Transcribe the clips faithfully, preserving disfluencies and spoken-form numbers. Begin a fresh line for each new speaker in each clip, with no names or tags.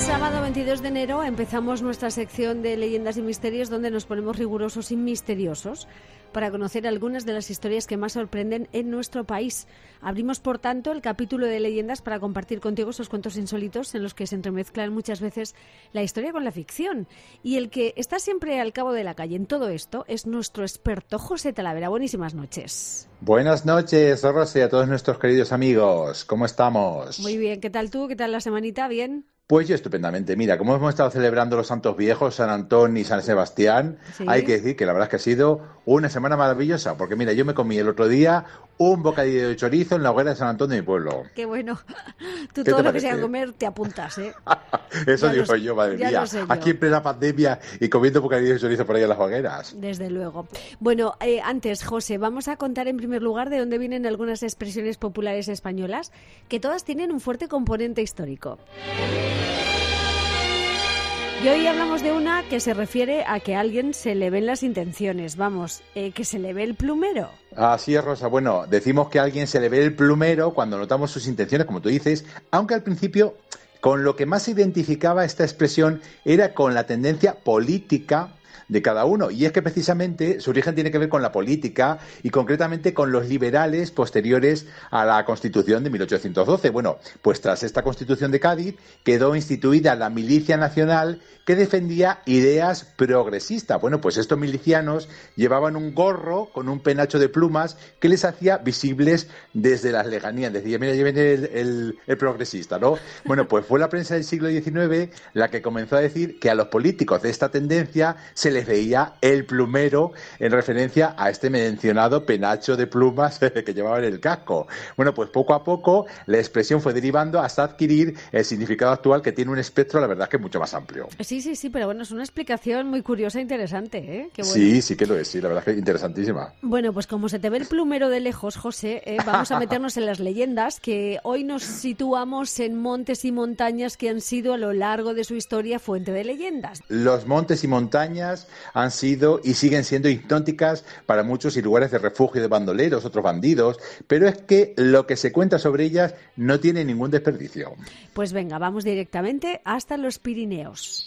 Sábado veintidós de enero empezamos nuestra sección de leyendas y misterios, donde nos ponemos rigurosos y misteriosos para conocer algunas de las historias que más sorprenden en nuestro país. Abrimos, por tanto, el capítulo de leyendas para compartir contigo esos cuentos insólitos en los que se entremezclan muchas veces la historia con la ficción. Y el que está siempre al cabo de la calle en todo esto es nuestro experto José Talavera. Buenísimas noches.
Buenas noches, Rosa, y a todos nuestros queridos amigos. ¿Cómo estamos?
Muy bien. ¿Qué tal tú? ¿Qué tal la semanita? ¿Bien?
Pues yo estupendamente. Mira, como hemos estado celebrando los santos viejos, San Antón y San Sebastián, ¿sí? Hay que decir que la verdad es que ha sido una semana maravillosa, porque mira, yo me comí el otro día un bocadillo de chorizo en la hoguera de San Antón de mi pueblo.
Qué bueno. Tú todo lo que sea comer te apuntas, ¿eh?
Eso
ya
digo
lo,
yo, madre mía.
Yo.
Aquí en plena pandemia y comiendo bocadillo de chorizo por ahí en las hogueras.
Desde luego. Bueno, eh, antes, José, vamos a contar en primer lugar de dónde vienen algunas expresiones populares españolas, que todas tienen un fuerte componente histórico. Y hoy hablamos de una que se refiere a que a alguien se le ven las intenciones, vamos, eh, que se le ve el plumero.
Así es, Rosa. Bueno, decimos que a alguien se le ve el plumero cuando notamos sus intenciones, como tú dices, aunque al principio con lo que más se identificaba esta expresión era con la tendencia política de cada uno, y es que precisamente su origen tiene que ver con la política y concretamente con los liberales posteriores a la Constitución de mil ochocientos doce. Bueno, pues tras esta Constitución de Cádiz quedó instituida la Milicia Nacional, que defendía ideas progresistas. Bueno, pues estos milicianos llevaban un gorro con un penacho de plumas que les hacía visibles desde las lejanías. Decía, mira, ya viene el, el, el progresista, ¿no? Bueno, pues fue la prensa del siglo diecinueve la que comenzó a decir que a los políticos de esta tendencia se les veía el plumero, en referencia a este mencionado penacho de plumas que llevaba en el casco. Bueno, pues poco a poco la expresión fue derivando hasta adquirir el significado actual, que tiene un espectro, la verdad, que mucho más amplio.
Sí, sí, sí, pero bueno, es una explicación muy curiosa e interesante, ¿eh? Qué bueno.
Sí, sí que lo es, sí, la verdad que interesantísima.
Bueno, pues como se te ve el plumero de lejos, José, ¿eh? Vamos a meternos en las leyendas, que hoy nos situamos en montes y montañas que han sido a lo largo de su historia fuente de leyendas.
Los montes y montañas han sido y siguen siendo hipnóticas para muchos y lugares de refugio de bandoleros, otros bandidos, pero es que lo que se cuenta sobre ellas no tiene ningún desperdicio.
Pues venga, vamos directamente hasta los Pirineos.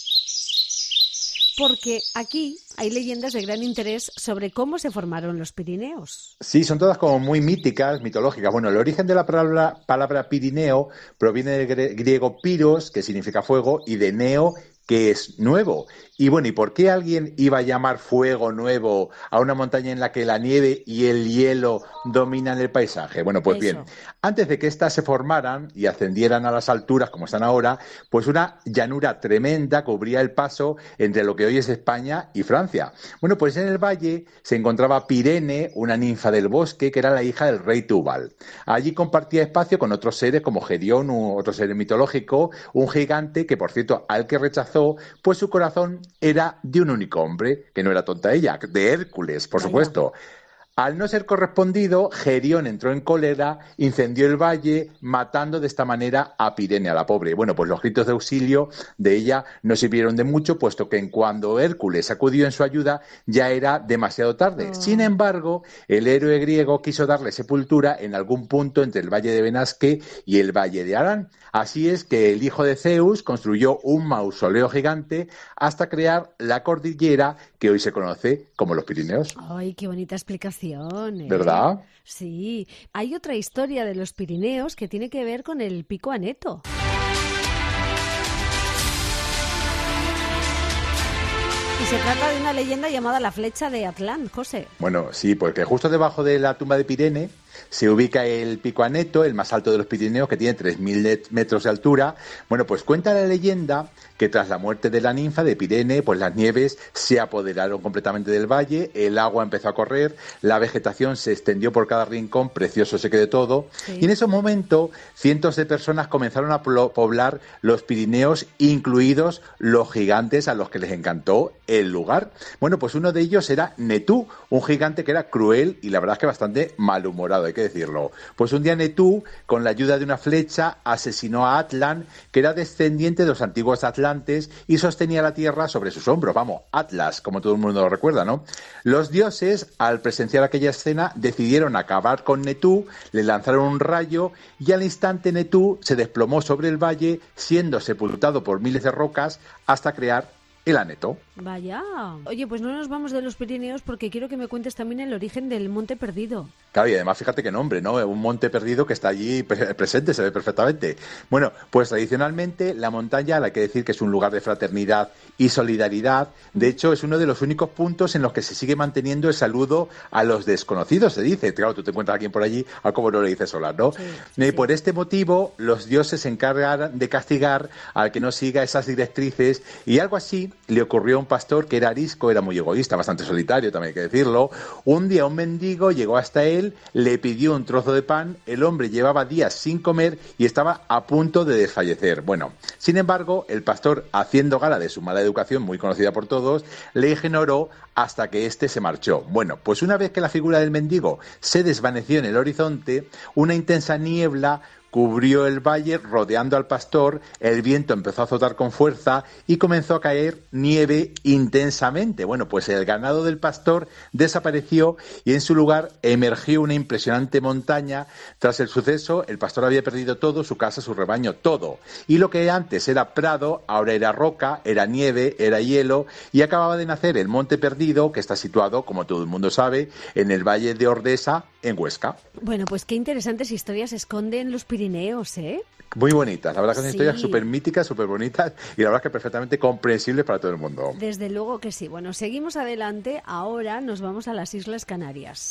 Porque aquí hay leyendas de gran interés sobre cómo se formaron los Pirineos.
Sí, son todas como muy míticas, mitológicas. Bueno, el origen de la palabra, palabra Pirineo proviene del griego piros, que significa fuego, y de neo, que es nuevo. Y bueno, ¿y por qué alguien iba a llamar fuego nuevo a una montaña en la que la nieve y el hielo dominan el paisaje? Bueno, pues Eso. bien, antes de que éstas se formaran y ascendieran a las alturas como están ahora, pues una llanura tremenda cubría el paso entre lo que hoy es España y Francia. Bueno, pues en el valle se encontraba Pirene, una ninfa del bosque que era la hija del rey Túbal. Allí compartía espacio con otros seres como Gerión, otro ser mitológico, un gigante que, por cierto, al que rechazó, pues su corazón era de un único hombre, que no era tonta ella, de Hércules, por supuesto. Al no ser correspondido, Gerión entró en cólera, incendió el valle, matando de esta manera a Pirene, a la pobre. Bueno, pues los gritos de auxilio de ella no sirvieron de mucho, puesto que en cuando Hércules acudió en su ayuda ya era demasiado tarde. Oh. Sin embargo, el héroe griego quiso darle sepultura en algún punto entre el valle de Benasque y el valle de Arán. Así es que el hijo de Zeus construyó un mausoleo gigante hasta crear la cordillera que hoy se conoce como los Pirineos.
¡Ay, qué bonita explicación! ¿eh?
¿Verdad?
Sí. Hay otra historia de los Pirineos que tiene que ver con el Pico Aneto. Y se trata de una leyenda llamada la Flecha de Atlán, José.
Bueno, sí, porque justo debajo de la tumba de Pirene se ubica el Pico Aneto, el más alto de los Pirineos, que tiene tres mil metros de altura. Bueno, pues cuenta la leyenda que tras la muerte de la ninfa de Pirene, pues las nieves se apoderaron completamente del valle, el agua empezó a correr, la vegetación se extendió por cada rincón, precioso se quedó todo, sí. Y en ese momento cientos de personas comenzaron a poblar los Pirineos, incluidos los gigantes a los que les encantó el lugar. Bueno, pues uno de ellos era Netú, un gigante que era cruel y la verdad es que bastante malhumorado. complicado, hay que decirlo. Pues un día Netú, con la ayuda de una flecha, asesinó a Atlan, que era descendiente de los antiguos atlantes y sostenía la tierra sobre sus hombros. Vamos, Atlas, como todo el mundo lo recuerda, ¿no? Los dioses, al presenciar aquella escena, decidieron acabar con Netú, le lanzaron un rayo y al instante Netú se desplomó sobre el valle, siendo sepultado por miles de rocas hasta crear el Aneto.
Vaya. Oye, pues no nos vamos de los Pirineos porque quiero que me cuentes también el origen del Monte Perdido.
Claro, y además fíjate qué nombre, ¿no? Un monte perdido que está allí pre- presente, se ve perfectamente. Bueno, pues tradicionalmente la montaña, hay que decir que es un lugar de fraternidad y solidaridad. De hecho, es uno de los únicos puntos en los que se sigue manteniendo el saludo a los desconocidos, se dice. Claro, tú te encuentras a alguien por allí, a cómo no le dices hola, ¿no?
Sí,
y
sí.
por este motivo, los dioses se encargan de castigar al que no siga esas directrices, y algo así le ocurrió a un pastor que era arisco, era muy egoísta, bastante solitario, también hay que decirlo. Un día un mendigo llegó hasta él, le pidió un trozo de pan, el hombre llevaba días sin comer y estaba a punto de desfallecer. Bueno, sin embargo, el pastor, haciendo gala de su mala educación, muy conocida por todos, le ignoró hasta que éste se marchó. Bueno, pues una vez que la figura del mendigo se desvaneció en el horizonte, una intensa niebla cubrió el valle rodeando al pastor, el viento empezó a azotar con fuerza y comenzó a caer nieve intensamente. Bueno, pues el ganado del pastor desapareció y en su lugar emergió una impresionante montaña. Tras el suceso, el pastor había perdido todo, su casa, su rebaño, todo. Y lo que antes era prado, ahora era roca, era nieve, era hielo, y acababa de nacer el Monte Perdido, que está situado, como todo el mundo sabe, en el Valle de Ordesa, en Huesca.
Bueno, pues qué interesantes historias se esconden los Pirineos, ¿eh?
Muy bonitas, la verdad que son
Sí.
historias súper míticas, súper bonitas y la verdad que perfectamente comprensibles para todo el mundo.
Desde luego que sí. Bueno, seguimos adelante. Ahora nos vamos a las Islas Canarias.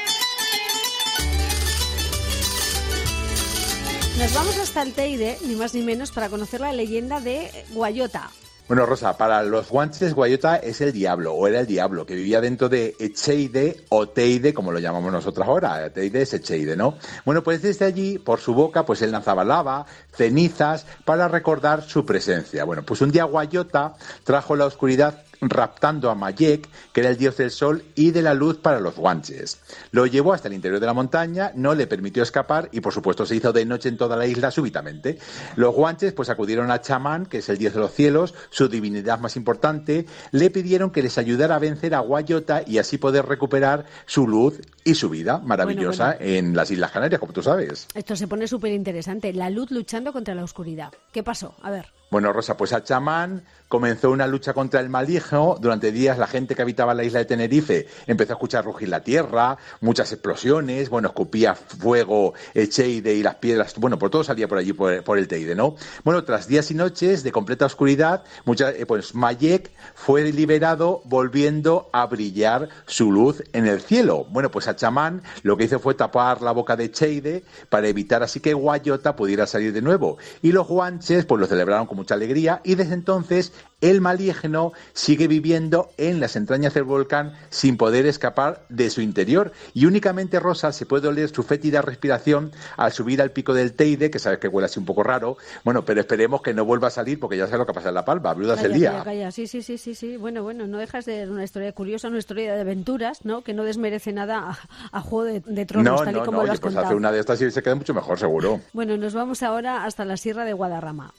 Nos vamos hasta el Teide, ni más ni menos, para conocer la leyenda de Guayota.
Bueno, Rosa, para los guanches, Guayota es el diablo, o era el diablo, que vivía dentro de Echeide o Teide, como lo llamamos nosotros ahora. Teide es Echeide, ¿no? Bueno, pues desde allí, por su boca, pues él lanzaba lava, cenizas, para recordar su presencia. Bueno, pues un día Guayota trajo la oscuridad raptando a Mayek, que era el dios del sol y de la luz para los guanches. Lo llevó hasta el interior de la montaña, no le permitió escapar y, por supuesto, se hizo de noche en toda la isla súbitamente. Los guanches, pues acudieron a Chamán, que es el dios de los cielos, su divinidad más importante, le pidieron que les ayudara a vencer a Guayota y así poder recuperar su luz y su vida maravillosa
bueno, bueno.
en las Islas Canarias, como tú sabes.
Esto se pone súper interesante. La luz luchando contra la oscuridad. ¿Qué pasó? A ver.
Bueno, Rosa, pues a Chamán comenzó una lucha contra el maligno. Durante días la gente que habitaba la isla de Tenerife empezó a escuchar rugir la tierra, muchas explosiones, bueno, escupía fuego Echeide y las piedras, bueno, por todo salía por allí, por, por el Teide, ¿no? Bueno, tras días y noches de completa oscuridad, muchas, eh, pues Mayek fue liberado volviendo a brillar su luz en el cielo. Bueno, pues a Chamán lo que hizo fue tapar la boca de Echeide para evitar así que Guayota pudiera salir de nuevo. Y los guanches pues lo celebraron con mucha alegría y desde entonces el maligno sigue viviendo en las entrañas del volcán sin poder escapar de su interior y únicamente, Rosa, se puede oler su fétida respiración al subir al pico del Teide, que sabes que huele así un poco raro. Bueno, pero esperemos que no vuelva a salir porque ya sabes lo que pasa en La Palma, viudas
Calla,
del día.
calla, calla. Sí, sí, sí, sí, sí. Bueno, bueno, no dejas de ser una historia curiosa, una historia de aventuras, ¿no? Que no desmerece nada a, a Juego de, de Tronos,
No,
tal
no,
y como
no,
lo
oye,
has
pues
contado.
hace una de estas y se queda mucho mejor, seguro.
Bueno, nos vamos ahora hasta la Sierra de Guadarrama.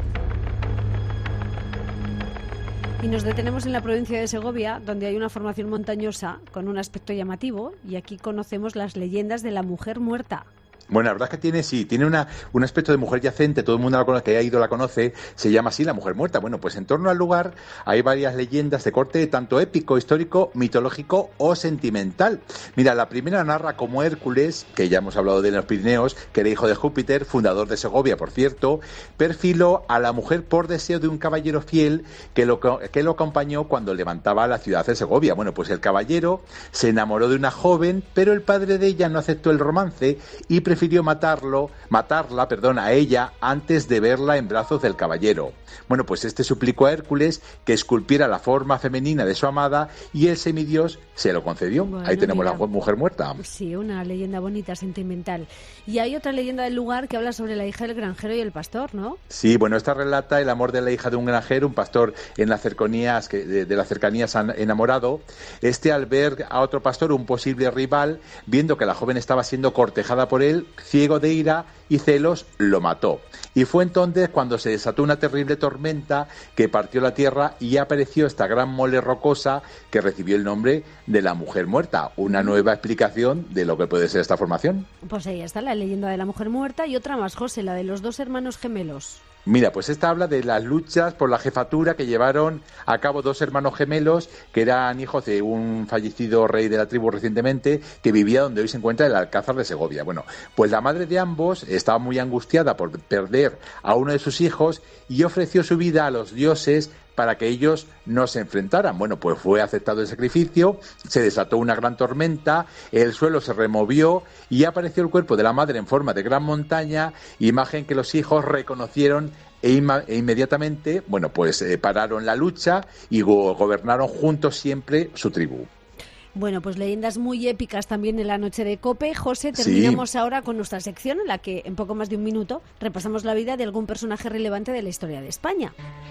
Y nos detenemos en la provincia de Segovia, donde hay una formación montañosa con un aspecto llamativo, y aquí conocemos las leyendas de la mujer muerta.
Bueno, la verdad es que tiene, sí, tiene una, un aspecto de mujer yacente, todo el mundo la conoce, que ha ido la conoce, se llama así la mujer muerta. Bueno, pues en torno al lugar hay varias leyendas de corte tanto épico, histórico, mitológico o sentimental. Mira, la primera narra cómo Hércules, que ya hemos hablado de los Pirineos, que era hijo de Júpiter, fundador de Segovia, por cierto, perfiló a la mujer por deseo de un caballero fiel que lo, que lo acompañó cuando levantaba la ciudad de Segovia. Bueno, pues el caballero se enamoró de una joven, pero el padre de ella no aceptó el romance y prefirió matarlo, matarla, perdón, a ella antes de verla en brazos del caballero. Bueno, pues este suplicó a Hércules que esculpiera la forma femenina de su amada y el semidios se lo concedió.
Bueno,
ahí tenemos
mira,
la mujer muerta.
Sí, una leyenda bonita, sentimental. Y hay otra leyenda del lugar que habla sobre la hija del granjero y el pastor, ¿no?
Sí, bueno, esta relata el amor de la hija de un granjero, un pastor en las cercanías, que de, de las cercanías enamorado. Este, al ver a otro pastor, un posible rival, viendo que la joven estaba siendo cortejada por él, ciego de ira y celos, lo mató. Y fue entonces cuando se desató una terrible tormenta que partió la tierra y apareció esta gran mole rocosa que recibió el nombre de la mujer muerta. Una nueva explicación de lo que puede ser esta formación.
Pues ahí está la leyenda de la mujer muerta y otra más, José, la de los dos hermanos gemelos.
Mira, pues esta habla de las luchas por la jefatura que llevaron a cabo dos hermanos gemelos que eran hijos de un fallecido rey de la tribu recientemente que vivía donde hoy se encuentra el Alcázar de Segovia. Bueno, pues la madre de ambos estaba muy angustiada por perder a uno de sus hijos y ofreció su vida a los dioses para que ellos no se enfrentaran. Bueno, pues fue aceptado el sacrificio, se desató una gran tormenta, el suelo se removió y apareció el cuerpo de la madre en forma de gran montaña, imagen que los hijos reconocieron e, inma- e inmediatamente, bueno, pues eh, pararon la lucha y go- gobernaron juntos siempre su tribu.
Bueno, pues leyendas muy épicas también en la noche de COPE. José, terminamos
Sí.
ahora con nuestra sección en la que en poco más de un minuto repasamos la vida de algún personaje relevante de la historia de España.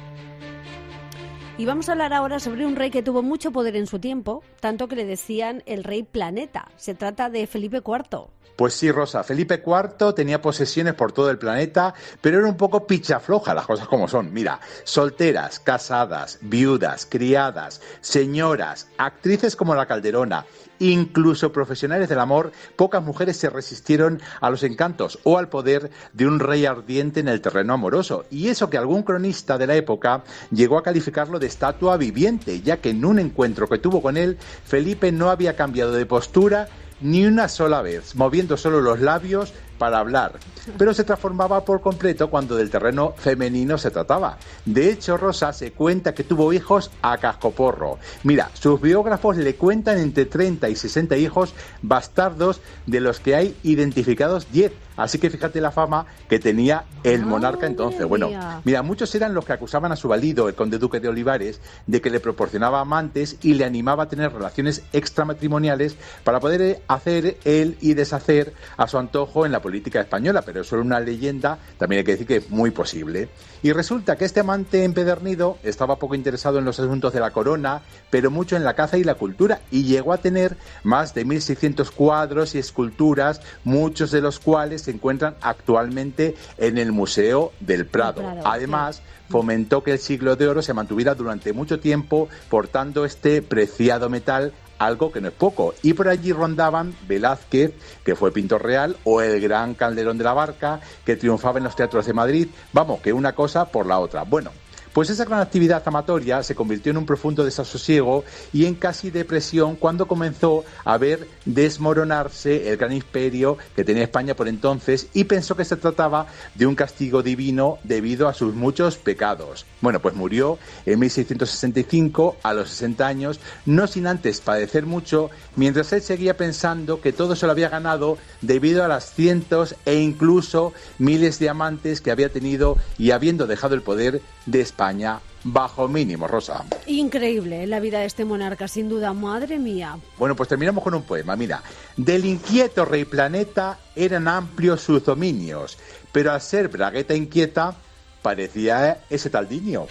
Y vamos a hablar ahora sobre un rey que tuvo mucho poder en su tiempo, tanto que le decían el rey planeta. Se trata de Felipe cuarto.
Pues sí, Rosa, Felipe cuarto tenía posesiones por todo el planeta, pero era un poco pichafloja, las cosas como son. Mira, solteras, casadas, viudas, criadas, señoras, actrices como la Calderona, incluso profesionales del amor, pocas mujeres se resistieron a los encantos o al poder de un rey ardiente en el terreno amoroso. Y eso que algún cronista de la época llegó a calificarlo de estatua viviente, ya que en un encuentro que tuvo con él, Felipe no había cambiado de postura ni una sola vez, moviendo solo los labios para hablar, pero se transformaba por completo cuando del terreno femenino se trataba. De hecho, Rosa, se cuenta que tuvo hijos a cascoporro. Mira, sus biógrafos le cuentan entre treinta y sesenta hijos bastardos, de los que hay identificados diez. Así que fíjate la fama que tenía el monarca entonces. Bueno, mira, muchos eran los que acusaban a su valido, el conde duque de Olivares, de que le proporcionaba amantes y le animaba a tener relaciones extramatrimoniales para poder hacer él y deshacer a su antojo en la política española, pero es solo una leyenda, también hay que decir que es muy posible. Y resulta que este amante empedernido estaba poco interesado en los asuntos de la corona, pero mucho en la caza y la cultura, y llegó a tener más de mil seiscientos cuadros y esculturas, muchos de los cuales se encuentran actualmente en el Museo del Prado.
Prado,
Además,
sí.
fomentó que el siglo de oro se mantuviera durante mucho tiempo portando este preciado metal, algo que no es poco. Y por allí rondaban Velázquez, que fue pintor real, o el gran Calderón de la Barca, que triunfaba en los teatros de Madrid. Vamos, que una cosa por la otra. Bueno, pues esa gran actividad amatoria se convirtió en un profundo desasosiego y en casi depresión cuando comenzó a ver desmoronarse el gran imperio que tenía España por entonces, y pensó que se trataba de un castigo divino debido a sus muchos pecados. Bueno, pues murió en mil seiscientos sesenta y cinco a los sesenta años, no sin antes padecer mucho, mientras él seguía pensando que todo se lo había ganado debido a las cientos e incluso miles de amantes que había tenido y habiendo dejado el poder de España bajo mínimo, Rosa.
Increíble la vida de este monarca, sin duda, madre mía.
Bueno, pues terminamos con un poema. Mira, del inquieto rey planeta eran amplios sus dominios, pero al ser bragueta inquieta parecía ese tal Diño.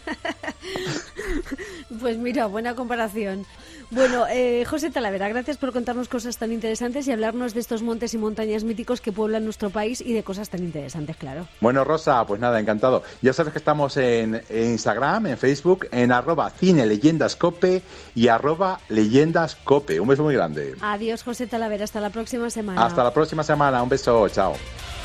Pues mira, buena comparación. Bueno, eh, José Talavera, gracias por contarnos cosas tan interesantes y hablarnos de estos montes y montañas míticos que pueblan nuestro país y de cosas tan interesantes, claro.
Bueno, Rosa, pues nada, encantado. Ya sabes que estamos en, en Instagram, en Facebook, en arroba cineleyendascope y arroba leyendascope. Un beso muy grande.
Adiós, José Talavera, hasta la próxima semana.
Hasta la próxima semana, un beso, chao.